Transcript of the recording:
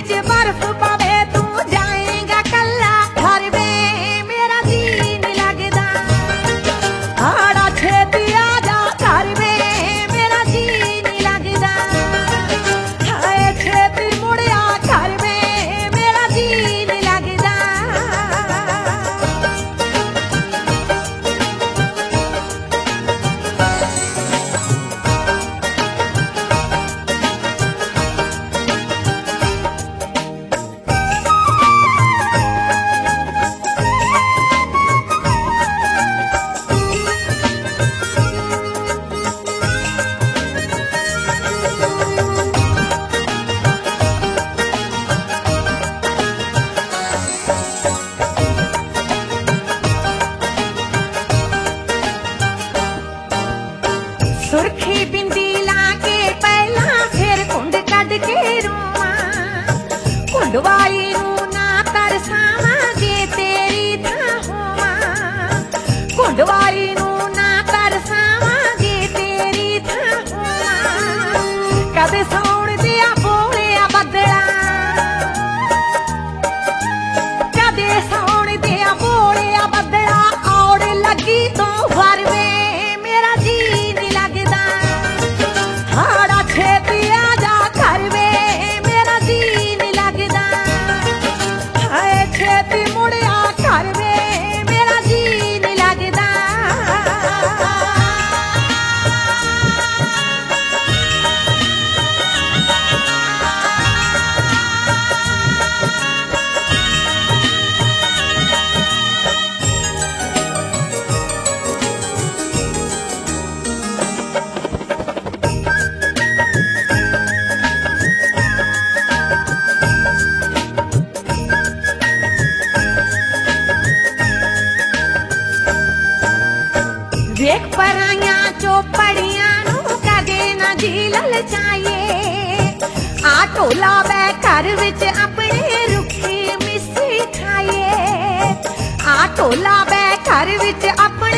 च बर्फ पवे तू जाएगा कल्ला घर में मेरा जी नहीं लगदा हाड़ा छेती आजा घर में मेरा जी नहीं लगदा हाय छेती मुड़िया घर में मेरा जी नहीं लगदा। सुरखी बिंदी लाके पहला फिर कुंड कद के रूमा कुंडवाई नू ना तरसावा जे तेरी था होवा कुंडवाई नू ना तरसावा जे तेरी था होवा कदे सौण दिया बोलिया बदला कदे सौण दिया बोलिया बदला औड़ लगी तो वर में मेरा जी नहीं लगदा हाड़ा छेती आजा घर में मेरा जी नहीं लगदा हाय छेती मुड़िया घर में मेरा जी नहीं लगदा। देख पराइया चौपड़िया नू कदे ना जी ललचाइए आ ढोला बै घर विच अपने रुखी मिस्सी खाइए आ ढोला बै घर विच अपने